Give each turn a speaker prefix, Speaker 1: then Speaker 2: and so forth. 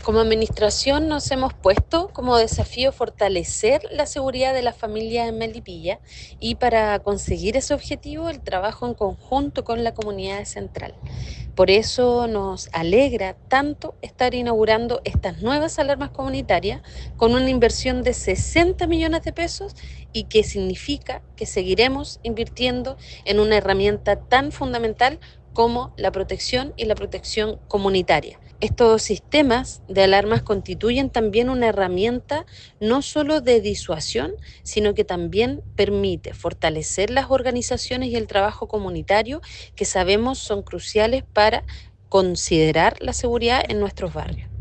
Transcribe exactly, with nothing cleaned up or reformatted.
Speaker 1: Como administración nos hemos puesto como desafío fortalecer la seguridad de las familias en Melipilla y para conseguir ese objetivo el trabajo en conjunto con la comunidad central. Por eso nos alegra tanto estar inaugurando estas nuevas alarmas comunitarias con una inversión de sesenta millones de pesos y que significa que seguiremos invirtiendo en una herramienta tan fundamental como la protección y la protección comunitaria. Estos sistemas de alarmas constituyen también una herramienta no solo de disuasión, sino que también permite fortalecer las organizaciones y el trabajo comunitario que sabemos son cruciales para considerar la seguridad en nuestros barrios.